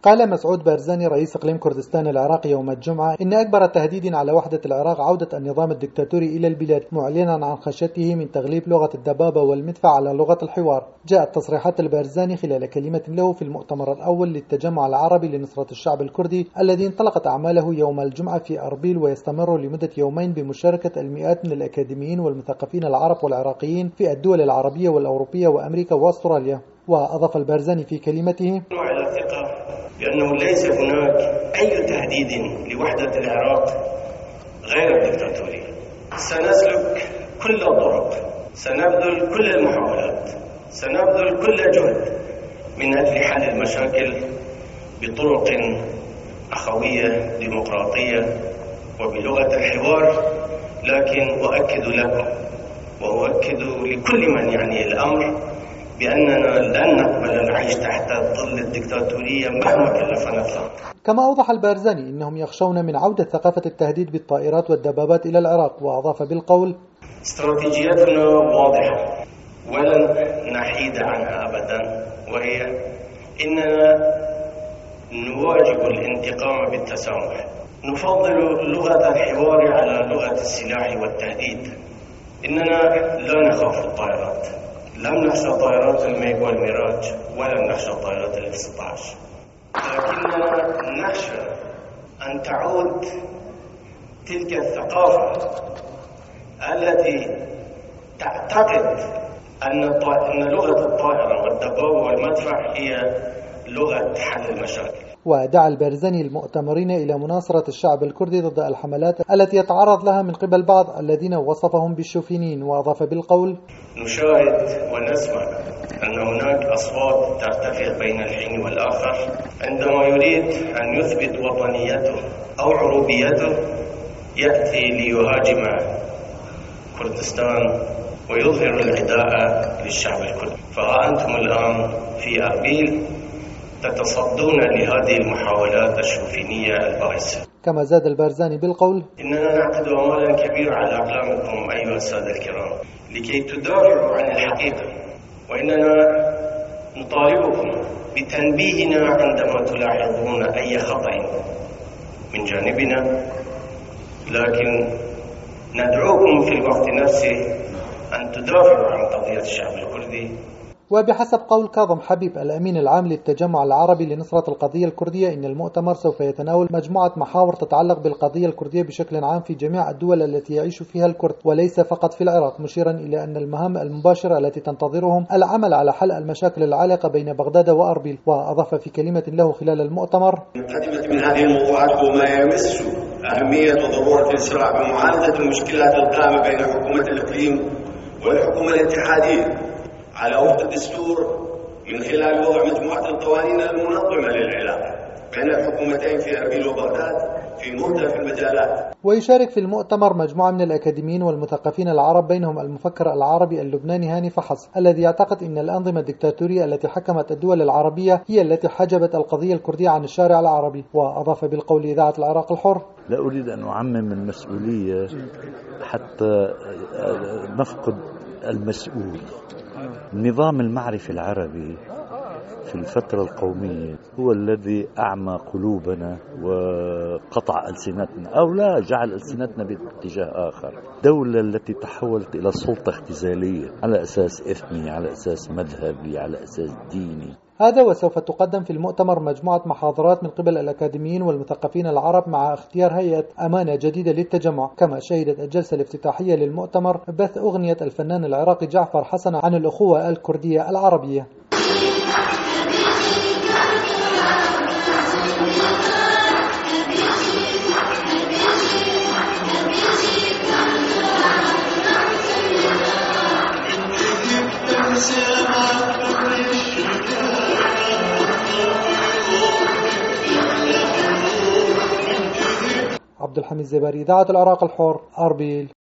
قال مسعود بارزاني رئيس إقليم كردستان العراقي يوم الجمعة إن أكبر تهديد على وحدة العراق عودة النظام الدكتاتوري إلى البلاد، معلنا عن خشيته من تغليب لغة الدبابة والمدفع على لغة الحوار. جاءت تصريحات البارزاني خلال كلمة له في المؤتمر الأول للتجمع العربي لنصرة الشعب الكردي الذي انطلقت أعماله يوم الجمعة في أربيل ويستمر لمدة يومين بمشاركة المئات من الأكاديميين والمثقفين العرب والعراقيين في الدول العربية والأوروبية وأمريكا وأستراليا. وأضاف البارزاني في كلمته: لأنه ليس هناك أي تهديد لوحدة العراق غير الدكتاتورية. سنسلك كل الطرق، سنبذل كل المحاولات، سنبذل كل جهد من أجل حل المشاكل بطرق أخوية ديمقراطية وبلغة الحوار. لكن أؤكد لكم وأؤكد لكل من يعني الأمر بأننا لن نقبل العيش تحت ظل الدكتاتورية مهما كلفنا الثمن. كما أوضح البارزاني إنهم يخشون من عودة ثقافة التهديد بالطائرات والدبابات إلى العراق، وأضاف بالقول: استراتيجيتنا واضحة ولن نحيد عنها أبدا، وهي إننا نواجه الانتقام بالتسامح. نفضل لغة الحوار على لغة السلاح والتهديد. إننا لا نخاف الطائرات، لم نخشى طائرات الميغ والميراج ولم نخشى طائرات F-16، لكننا نخشى أن تعود تلك الثقافة التي تعتقد أن لغة الطائرة والدبابة والمدفع هي لغة حل المشاكل. ودعا البارزاني المؤتمرين إلى مناصرة الشعب الكردي ضد الحملات التي يتعرض لها من قبل بعض الذين وصفهم بالشوفينيين، وأضاف بالقول: نشاهد ونسمع أن هناك أصوات ترتفع بين الحين والآخر عندما يريد أن يثبت وطنيته أو عروبيته يأتي ليهاجم كردستان ويظهر العداء للشعب الكردي. فها أنتم الآن في أربيل تتصدون لهذه المحاولات الشوفينية البائسة. كما زاد البارزاني بالقول: إننا نعقد أموالا كبيرة على أقلامكم أيها السادة الكرام لكي تدافعوا عن الحقيقة، وإننا نطالبكم بتنبيهنا عندما تلاحظون أي خطأ من جانبنا، لكن ندعوكم في الوقت نفسه أن تدافعوا عن قضية الشعب الكردي. وبحسب قول كاظم حبيب الأمين العام للتجمع العربي لنصرة القضية الكردية، إن المؤتمر سوف يتناول مجموعة محاور تتعلق بالقضية الكردية بشكل عام في جميع الدول التي يعيش فيها الكرد وليس فقط في العراق، مشيرا إلى أن المهام المباشرة التي تنتظرهم العمل على حل المشاكل العالقة بين بغداد وأربيل. وأضاف في كلمة له خلال المؤتمر: مقدمة من هذه الموضوعات هو ما يمس أهمية وضرورة الإسراع بمعالجة المشكلات القائمة بين حكومة الإقليم والحكومة الاتحادية على وفق الدستور من خلال وضع مجموعة القوانين المنظمة للعلاقة بين الحكومتين في أربيل وبغداد في مختلف المجالات. ويشارك في المؤتمر مجموعة من الأكاديميين والمثقفين العرب، بينهم المفكر العربي اللبناني هاني فحص الذي يعتقد أن الأنظمة الدكتاتورية التي حكمت الدول العربية هي التي حجبت القضية الكردية عن الشارع العربي. وأضاف بالقول إذاعة العراق الحر: لا أريد أن أعمم المسؤولية حتى نفقد المسؤول. النظام المعرفي العربي في الفترة القومية هو الذي أعمى قلوبنا وقطع ألسنتنا، أو لا جعل ألسنتنا باتجاه آخر. دولة التي تحولت إلى سلطة اختزالية على أساس إثني، على أساس مذهبي، على أساس ديني. هذا وسوف تقدم في المؤتمر مجموعة محاضرات من قبل الأكاديميين والمثقفين العرب مع اختيار هيئة أمانة جديدة للتجمع. كما شهدت الجلسة الافتتاحية للمؤتمر بث أغنية الفنان العراقي جعفر حسن عن الأخوة الكردية العربية. عبد الحميد زباري، إذاعة العراق الحر، أربيل.